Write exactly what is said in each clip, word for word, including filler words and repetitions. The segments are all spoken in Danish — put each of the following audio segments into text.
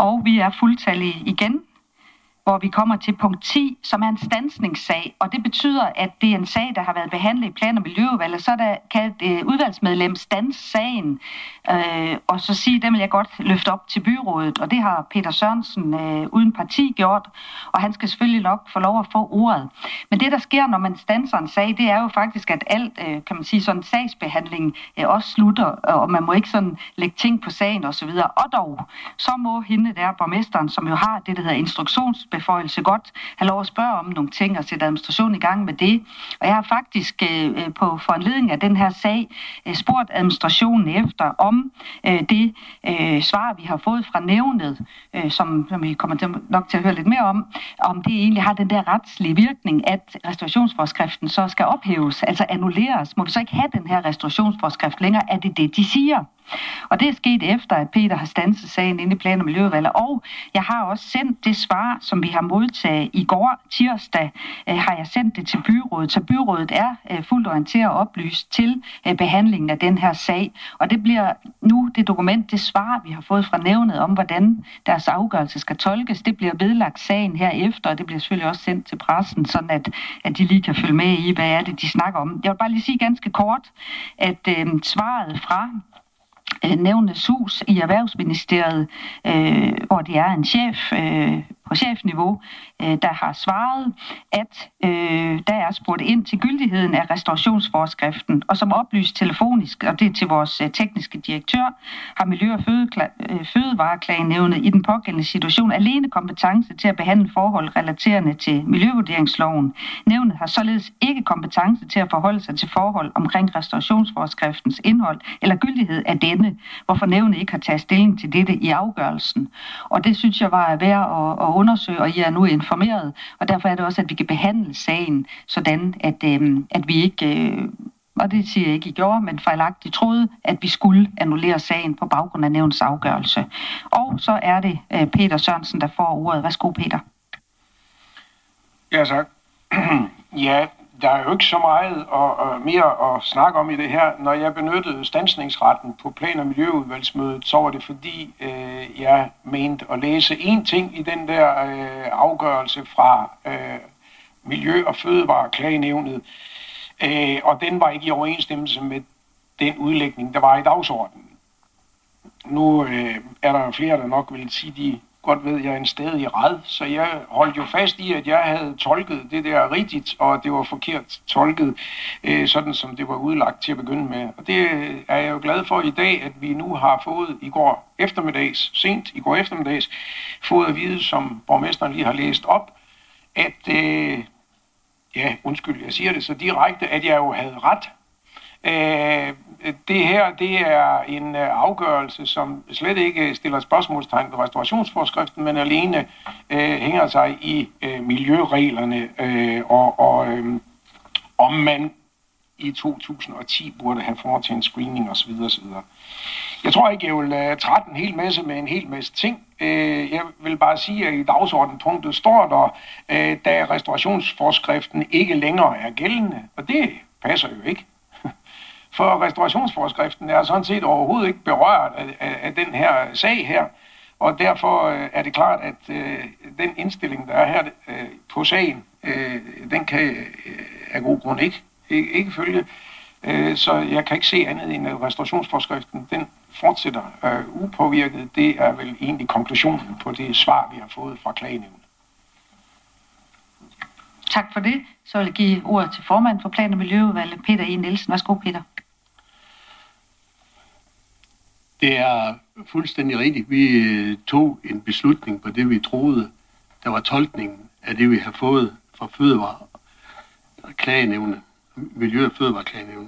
Og vi er fuldtallige igen, hvor vi kommer til punkt ti, som er en standsningssag, og det betyder, at det er en sag, der har været behandlet i Plan- og Miljøudvalget, så der kan et øh, udvalgsmedlem standse sagen, øh, og så sige, dem vil jeg godt løfte op til byrådet, og det har Peter Sørensen øh, uden parti gjort, og han skal selvfølgelig nok få lov at få ordet. Men det, der sker, når man standser en sag, det er jo faktisk, at alt, øh, kan man sige, sådan sagsbehandling øh, også slutter, og man må ikke sådan lægge ting på sagen osv. Og dog, så må hende der, borgmesteren, som jo har det, der hedder instruktions beføjelse godt have lov at spørge om nogle ting og sætte administration i gang med det. Og jeg har faktisk øh, på foranledning af den her sag øh, spurgt administrationen efter om øh, det øh, svar, vi har fået fra nævnet, øh, som, som vi kommer til, nok til at høre lidt mere om, om det egentlig har den der retslige virkning, at restaurationsforskriften så skal ophæves, altså annulleres. Må vi så ikke have den her restaurationsforskrift længere? Er det det, de siger? Og det er sket efter, at Peter har standset sagen inde i Plan- og Miljøudvalget. Og jeg har også sendt det svar, som vi har modtaget i går tirsdag, øh, har jeg sendt det til byrådet. Så byrådet er øh, fuldt orienteret og oplyst til øh, behandlingen af den her sag. Og det bliver nu det dokument, det svar, vi har fået fra nævnet om, hvordan deres afgørelse skal tolkes. Det bliver vedlagt sagen herefter, og det bliver selvfølgelig også sendt til pressen, sådan at, at de lige kan følge med i, hvad er det, de snakker om. Jeg vil bare lige sige ganske kort, at øh, svaret fra Nævnenes Hus i Erhvervsministeriet, øh, hvor det er en chef øh, på chefniveau, øh, der har svaret, at øh, der er spurgt ind til gyldigheden af restaurationsforskriften, og som oplyst telefonisk, og det er til vores øh, tekniske direktør, har Miljø- og Fødekla- Fødevareklagenævnet i den pågældende situation alene kompetence til at behandle forhold relaterende til miljøvurderingsloven. Nævnet har således ikke kompetence til at forholde sig til forhold omkring restaurationsforskriftens indhold eller gyldighed af denne, hvorfor nævnet ikke har taget stilling til dette i afgørelsen. Og det synes jeg var værd at, at undersøge, og I er nu informeret, og derfor er det også, at vi kan behandle sagen sådan, at, øh, at vi ikke, øh, og det siger jeg ikke, I gjorde, men fejlagtigt troede, at vi skulle annullere sagen på baggrund af nævnets afgørelse. Og så er det øh, Peter Sørensen, der får ordet. Værsgo, Peter. Ja, tak. Ja, der er jo ikke så meget og, og mere at snakke om i det her. Når jeg benyttede standsningsretten på Plan- og Miljøudvalgsmødet, så var det fordi, øh, jeg mente at læse en ting i den der øh, afgørelse fra øh, Miljø- og Fødevareklagenævnet, øh, og den var ikke i overensstemmelse med den udlægning, der var i dagsordenen. Nu øh, er der flere, der nok vil sige, de godt ved, jeg er en stadig ræd, så jeg holdt jo fast i, at jeg havde tolket det der rigtigt, og det var forkert tolket, øh, sådan som det var udlagt til at begynde med. Og det er jeg jo glad for i dag, at vi nu har fået i går eftermiddags, sent i går eftermiddags, fået at vide, som borgmesteren lige har læst op, at, øh, ja, undskyld, jeg siger det så direkte, at jeg jo havde ret. Øh, det her, det er en afgørelse, som slet ikke stiller spørgsmålstegn ved restaurationsforskriften, men alene øh, hænger sig i øh, miljøreglerne, øh, og, og øh, om man i to tusind og ti burde have foretaget en screening osv. osv. Jeg tror ikke, jeg vil uh, trætte en hel masse med en hel masse ting. Uh, jeg vil bare sige, at i dagsordenpunktet står der, uh, da restaurationsforskriften ikke længere er gældende, og det passer jo ikke. For restaurationsforskriften er sådan set overhovedet ikke berørt af, af, af den her sag her, og derfor øh, er det klart, at øh, den indstilling, der er her øh, på sagen, øh, den kan øh, af god grund ikke, ikke, ikke følge. Øh, så jeg kan ikke se andet end, at restaurationsforskriften, den fortsætter øh, upåvirket. Det er vel egentlig konklusionen på det svar, vi har fået fra klagenævnet. Tak for det. Så vil jeg give ordet til formand for Plan- og Miljøudvalget, Peter E. Nielsen. Værsgo, Peter. Det er fuldstændig rigtigt. Vi tog en beslutning på det, vi troede, der var tolkningen af det, vi har fået fra Fødevareklagenævnet, Miljø- og Fødevareklagenævnet.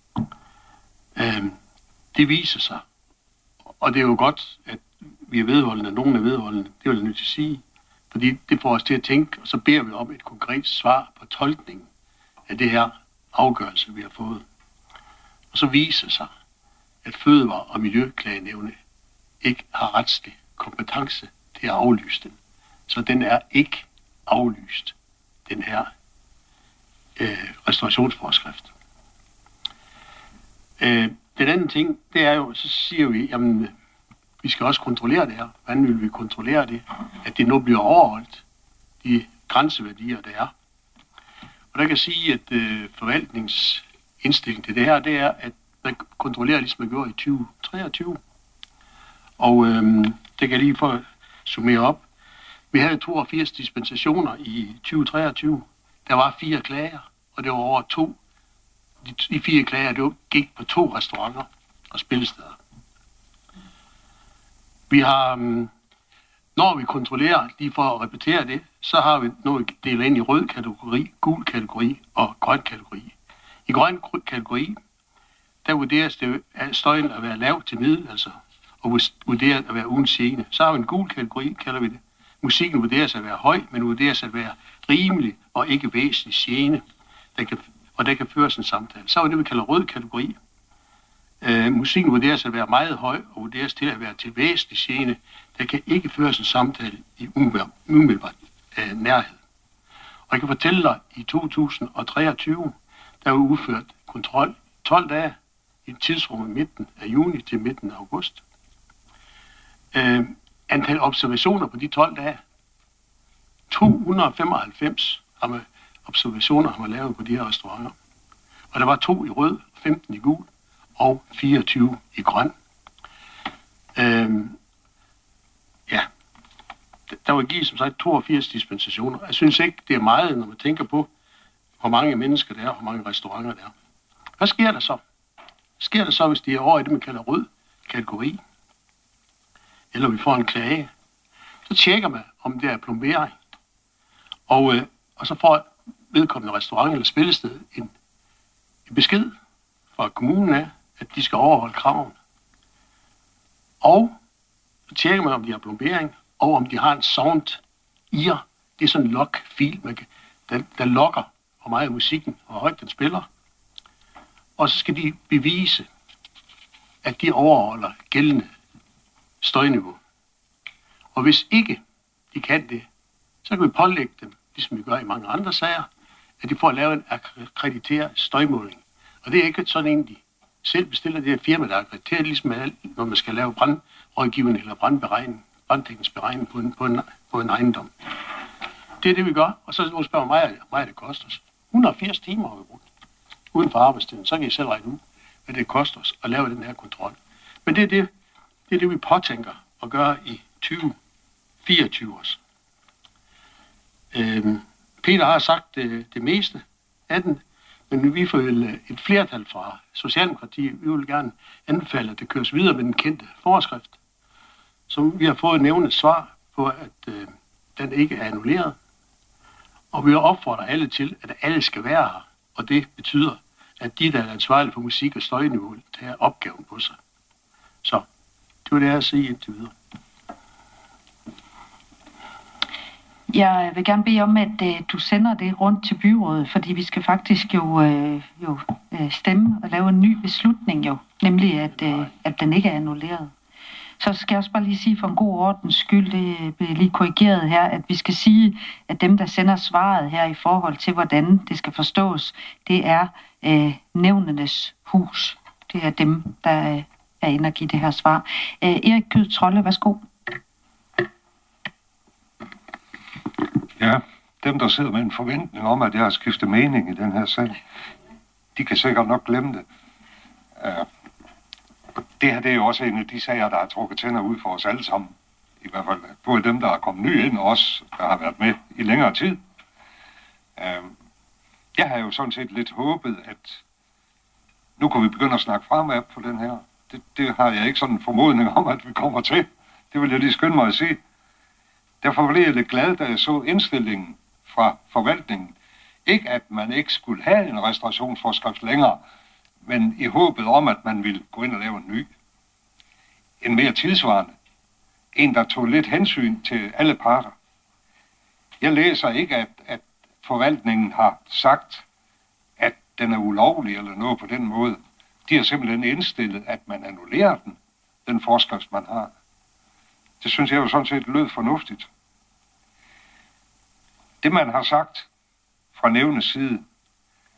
Det viser sig, og det er jo godt, at vi er vedholdende, nogen er vedholdende, det vil jeg nødt til at sige, fordi det får os til at tænke, og så beder vi om et konkret svar på tolkningen af det her afgørelse, vi har fået. Og så viser sig, at Fødevare- og Miljøklagenævnet ikke har retslig kompetence til at aflyse den. Så den er ikke aflyst, den her øh, restaurationsforskrift. Øh, den anden ting, det er jo, så siger vi, jamen, vi skal også kontrollere det her. Hvordan vil vi kontrollere det? At det nu bliver overholdt, de grænseværdier, der er. Og der kan jeg sige, at øh, forvaltningsindstilling til det her, det er, at man kontrollerer, ligesom man gjorde i tyve treogtyve. Og øh, det kan jeg lige få at summere op. Vi havde toogfirs dispensationer i tyve treogtyve. Der var fire klager, og det var over to. De, de fire klager, det gik på to restauranter og spillesteder. Vi har, når vi kontrollerer, lige for at repetere det, så har vi noget delt ind i rød kategori, gul kategori og grøn kategori. I grøn kategori, der vurderes det at støjen at være lav til middel, altså, og vurderes at være uden gene. Så har vi en gul kategori, kalder vi det. Musikken vurderes at være høj, men vurderes at være rimelig og ikke væsentlig gene, der kan, og der kan føres en samtale. Så er det, vi kalder rød kategori. Uh, musikken vurderes at være meget høj og vurderes til at være til væsentlig gene, der kan ikke føres en samtale i umiddelbart uh, nærhed. Og jeg kan fortælle dig, at i to tusind treogtyve, der var udført kontrol tolv dage i tidsrummet midten af juni til midten af august. Uh, antal observationer på de tolv dage, to hundrede og femoghalvfems observationer har man lavet på de her restauranter. Og der var to i rød, femten i gul og fireogtyve i grøn. Øhm, ja, der var givet som sagt toogfirs dispensationer. Jeg synes ikke, det er meget, når man tænker på, hvor mange mennesker der er, og hvor mange restauranter der er. Hvad sker der så? Hvad sker der så, hvis de er over i det, man kalder rød kategori? Eller vi får en klage? Så tjekker man, om det er plombering. Og, øh, og så får vedkommende restaurant eller spillested en, en besked fra kommunen af, at de skal overholde kravene. Og så tjekker man, om de har plombering, og om de har en sound ear. Det er sådan en log-fil, man kan, der, der logger, hvor meget musikken og hvor højt den spiller. Og så skal de bevise, at de overholder gældende støjniveau. Og hvis ikke de kan det, så kan vi pålægge dem, ligesom vi gør i mange andre sager, at de får at lave en akkrediteret støjmåling. Og det er ikke sådan en, de selv bestiller det her firma, der er akkrediteret, ligesom når man skal lave brandrådgivning eller brandberegning, brandteknisk beregning på en, på, en, på en ejendom. Det er det, vi gør, og så nu spørger mig, hvor meget det koster os. et hundrede og firs timer har vi brugt uden for arbejdstiden, så kan I selv regne ud, hvad det koster os at lave den her kontrol. Men det er det, det, er det vi påtænker at gøre i tyve fireogtyve også. Øhm, Peter har sagt det, det meste af den, men vi får et flertal fra Socialdemokratiet. Vi vil gerne anbefale, at det køres videre med den kendte forskrift, som vi har fået nævnt svar på, at øh, den ikke er annulleret. Og vi opfordrer alle til, at alle skal være her, og det betyder, at de, der er ansvarlige for musik og støjniveau, tager opgaven på sig. Så det var det, jeg har sige indtil videre. Jeg vil gerne bede om, at øh, du sender det rundt til byrådet, fordi vi skal faktisk jo, øh, jo øh, stemme og lave en ny beslutning jo, nemlig at, øh, at den ikke er annulleret. Så skal jeg også bare lige sige for en god ordens skyld, det bliver lige korrigeret her, at vi skal sige, at dem, der sender svaret her i forhold til, hvordan det skal forstås, det er øh, nævnenes hus. Det er dem, der øh, er inde og give det her svar. Øh, Erik Kyed Trolle, værsgo. Ja, dem der sidder med en forventning om, at jeg har skiftet mening i den her sag, de kan sikkert nok glemme det. Uh, det her det er jo også en af de sager, der har trukket tænder ud for os alle sammen. I hvert fald både dem, der er kommet ny ind, og os, der har været med i længere tid. Uh, jeg har jo sådan set lidt håbet, at nu kan vi begynde at snakke fremad på den her. Det, det har jeg ikke sådan en formodning om, at vi kommer til. Det vil jeg lige skynde mig at sige. Derfor blev jeg lidt glad, da jeg så indstillingen fra forvaltningen. Ikke at man ikke skulle have en restaurationsforskrift længere, men i håbet om, at man ville gå ind og lave en ny. En mere tilsvarende. En, der tog lidt hensyn til alle parter. Jeg læser ikke, at, at forvaltningen har sagt, at den er ulovlig eller noget på den måde. De har simpelthen indstillet, at man annullerer den, den forskrift, man har. Det synes jeg jo sådan set lød fornuftigt. Det, man har sagt fra nævnets side,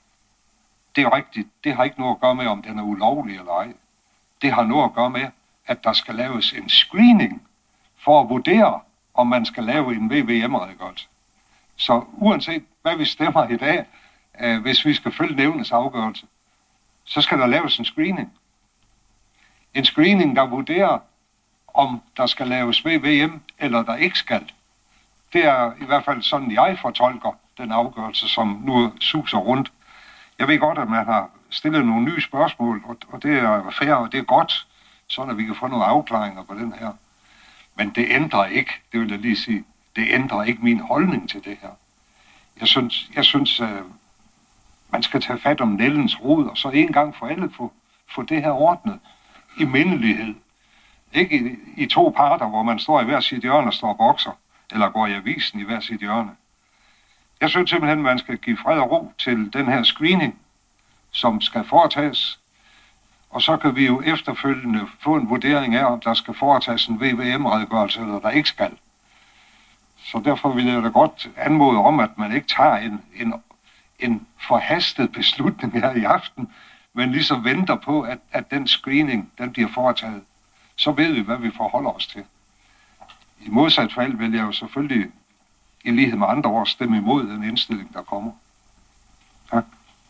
det er rigtigt. Det har ikke noget at gøre med, om den er ulovlig eller ej. Det har noget at gøre med, at der skal laves en screening for at vurdere, om man skal lave en V V M-redegørelse. Så uanset hvad vi stemmer i dag, øh, hvis vi skal følge nævnets afgørelse, så skal der laves en screening. En screening, der vurderer, om der skal laves V V M, eller der ikke skal. Det er i hvert fald sådan, jeg fortolker den afgørelse, som nu suser rundt. Jeg ved godt, at man har stillet nogle nye spørgsmål, og det er fair, og det er godt, sådan at vi kan få nogle afklaringer på den her. Men det ændrer ikke, det vil jeg lige sige, det ændrer ikke min holdning til det her. Jeg synes, jeg synes uh, man skal tage fat om nældens rod, og så en gang for alle få, få det her ordnet i mindelighed. Ikke i, i to parter, hvor man står i hver sit hjørne og står og bokser, eller går i avisen i hver sit hjørne. Jeg synes simpelthen, at man skal give fred og ro til den her screening, som skal foretages. Og så kan vi jo efterfølgende få en vurdering af, om der skal foretages en V V M-redegørelse, eller der ikke skal. Så derfor vil jeg da godt anmode om, at man ikke tager en, en, en forhastet beslutning her i aften, men ligesom venter på, at, at den screening, den bliver foretaget. Så ved vi, hvad vi forholder os til. I modsat fald vil jeg jo selvfølgelig, i lighed med andre år, stemme imod den indstilling, der kommer. Tak.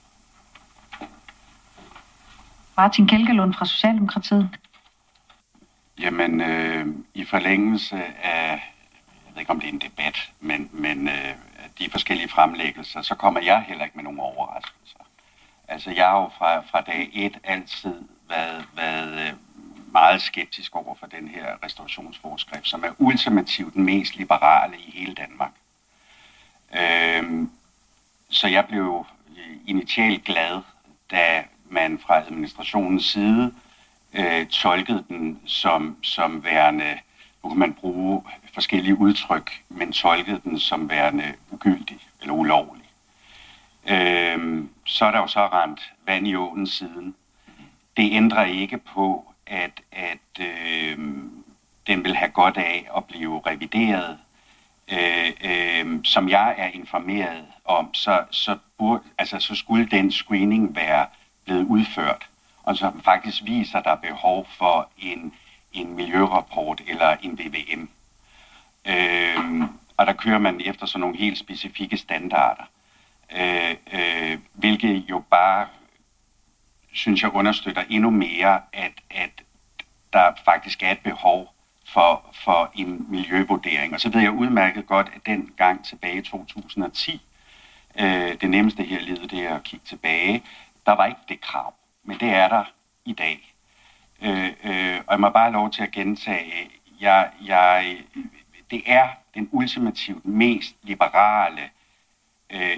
Martin Kjelkelund fra Socialdemokratiet. Jamen, øh, i forlængelse af, jeg ved ikke om det er en debat, men, men øh, de forskellige fremlæggelser, så kommer jeg heller ikke med nogen overraskelser. Altså, jeg har jo fra, fra dag et altid været, været meget skeptisk over for den her restaurationsforskrift, som er ultimativt den mest liberale i hele Danmark. Øh, så jeg blev initialt glad, da man fra administrationens side øh, tolkede den som, som værende, nu kan man bruge forskellige udtryk, men tolkede den som værende ugyldig eller ulovlig. Øh, så er der jo så rendt vand i åen siden. Det ændrer ikke på, at, at øh, den vil have godt af at blive revideret. Øh, øh, som jeg er informeret om, så, så, burde, altså, så skulle den screening være blevet udført, og som faktisk viser, der er behov for en, en miljørapport eller en V V M. Øh, og der kører man efter sådan nogle helt specifikke standarder, øh, øh, hvilket jo bare, synes jeg, understøtter endnu mere, at, at der faktisk er et behov for, for en miljøvurdering. Og så ved jeg udmærket godt, at den gang tilbage i to tusind og ti, øh, det nemmeste her i livet, det er at kigge tilbage, der var ikke det krav, men det er der i dag. Øh, øh, og jeg må bare have lov til at gentage, jeg, jeg, det er den ultimativt mest liberale øh,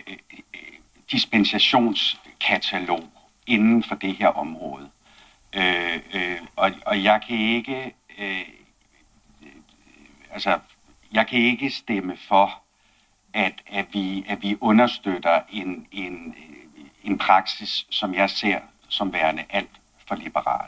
dispensationskatalog inden for det her område. Øh, øh, og, og jeg kan ikke, øh, altså, jeg kan ikke stemme for, at, at, vi, at vi understøtter en, en en praksis, som jeg ser som værende alt for liberal.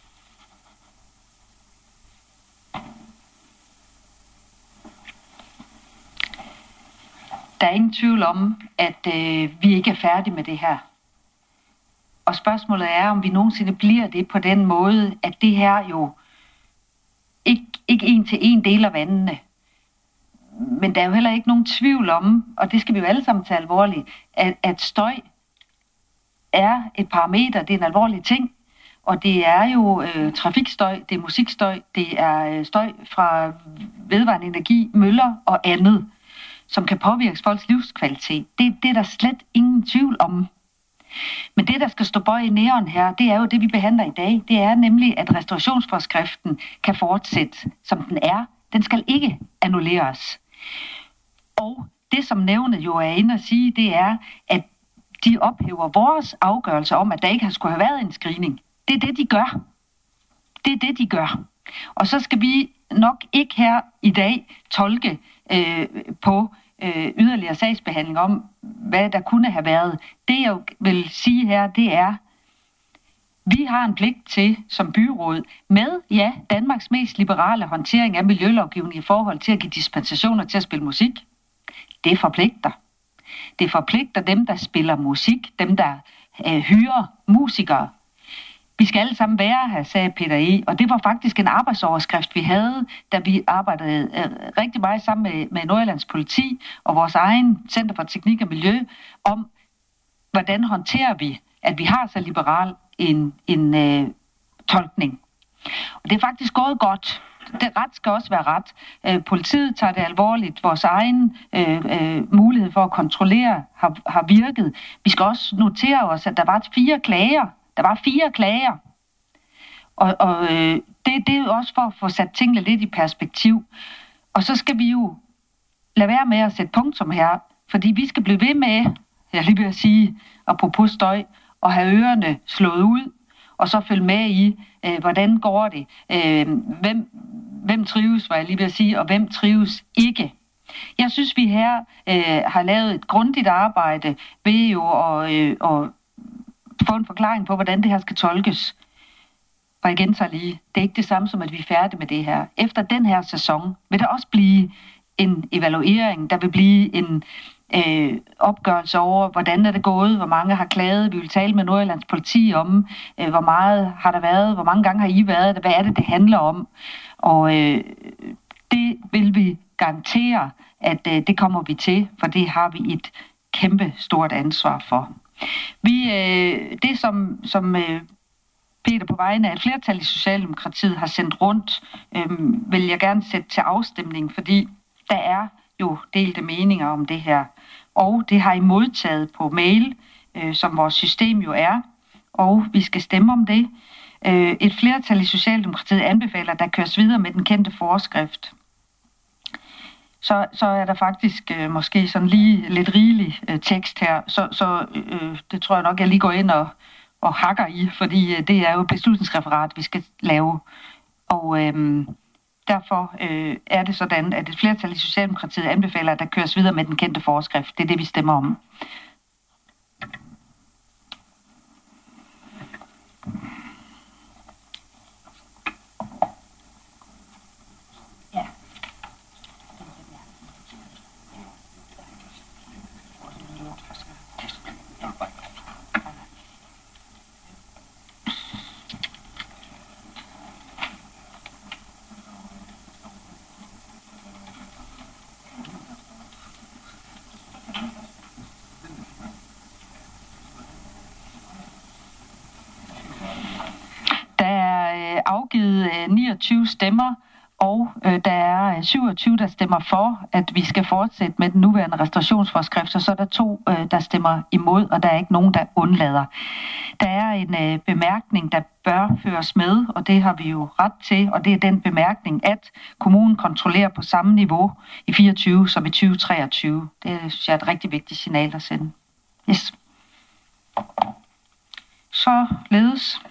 Der er ingen tvivl om, at øh, vi ikke er færdige med det her. Og spørgsmålet er, om vi nogensinde bliver det på den måde, at det her jo ikke, ikke en til en deler vandene. Men der er jo heller ikke nogen tvivl om, og det skal vi jo alle sammen tage alvorligt, at, at støj er et parameter, det er en alvorlig ting, og det er jo øh, trafikstøj, det er musikstøj, det er øh, støj fra vedvarende energi, møller og andet, som kan påvirke folks livskvalitet. Det, det er der slet ingen tvivl om. Men det, der skal stå bøj i næren her, det er jo det, vi behandler i dag. Det er nemlig, at restaurationsforskriften kan fortsætte, som den er. Den skal ikke annulleres. Og det, som nævnet jo er inde at sige, det er, at de ophæver vores afgørelse om, at der ikke har skulle have været en screening. Det er det, de gør. Det er det, de gør. Og så skal vi nok ikke her i dag tolke øh, på øh, yderligere sagsbehandling om, hvad der kunne have været. Det, jeg vil sige her, det er, vi har en pligt til, som byråd, med, ja, Danmarks mest liberale håndtering af miljølovgivning i forhold til at give dispensationer til at spille musik. Det forpligter. Det forpligter dem, der spiller musik, dem, der øh, hyrer musikere. Vi skal alle sammen være her, sagde Peter E. Og det var faktisk en arbejdsoverskrift, vi havde, da vi arbejdede øh, rigtig meget sammen med, med Nordjyllands politi og vores egen Center for Teknik og Miljø om, hvordan håndterer vi, at vi har så liberal en, en øh, tolkning. Og det er faktisk gået godt. Det ret skal også være ret. Øh, politiet tager det alvorligt. Vores egen øh, øh, mulighed for at kontrollere har, har virket. Vi skal også notere os, at der var fire klager. Der var fire klager. Og, og øh, det, det er jo også for at få sat tingene lidt i perspektiv. Og så skal vi jo lade være med at sætte punktum her. Fordi vi skal blive ved med, jeg lige vil at sige, apropos støj, og have ørerne slået ud. Og så følge med i, øh, hvordan går det, øh, hvem, hvem trives, var jeg lige ved at sige, og hvem trives ikke. Jeg synes, vi her øh, har lavet et grundigt arbejde ved jo at, øh, at få en forklaring på, hvordan det her skal tolkes. Og jeg gentager lige, det er ikke det samme som, at vi er færdige med det her. Efter den her sæson vil der også blive en evaluering, der vil blive en Øh, opgørelse over, hvordan er det gået, hvor mange har klaget. Vi vil tale med Nordjyllands politi om, øh, hvor meget har der været, hvor mange gange har I været, hvad er det, det handler om. Og øh, det vil vi garantere, at øh, det kommer vi til, for det har vi et kæmpe stort ansvar for. Vi, øh, det som, som øh, Peter på vegne af et flertal i Socialdemokratiet har sendt rundt, øh, vil jeg gerne sætte til afstemning, fordi der er jo delte meninger om det her. Og det har I modtaget på mail, øh, som vores system jo er, og vi skal stemme om det. Øh, et flertal i Socialdemokratiet anbefaler, at der køres videre med den kendte forskrift. Så, så er der faktisk øh, måske sådan lige lidt rigelig øh, tekst her, så, så øh, det tror jeg nok, jeg lige går ind og, og hakker i, fordi øh, det er jo et beslutningsreferat, vi skal lave. Og øh, Derfor øh, er det sådan, at et flertal i Socialdemokratiet anbefaler, at der køres videre med den kendte forskrift. Det er det, vi stemmer om. Ja. Afgivet niogtyve stemmer, og øh, der er syvogtyve, der stemmer for, at vi skal fortsætte med den nuværende restaurationsforskrift, og så er der to, øh, der stemmer imod, og der er ikke nogen, der undlader. Der er en øh, bemærkning, der bør føres med, og det har vi jo ret til, og det er den bemærkning, at kommunen kontrollerer på samme niveau i fireogtyve som i tyve treogtyve. Det synes jeg er et rigtig vigtigt signal at sende. Yes. Så ledes.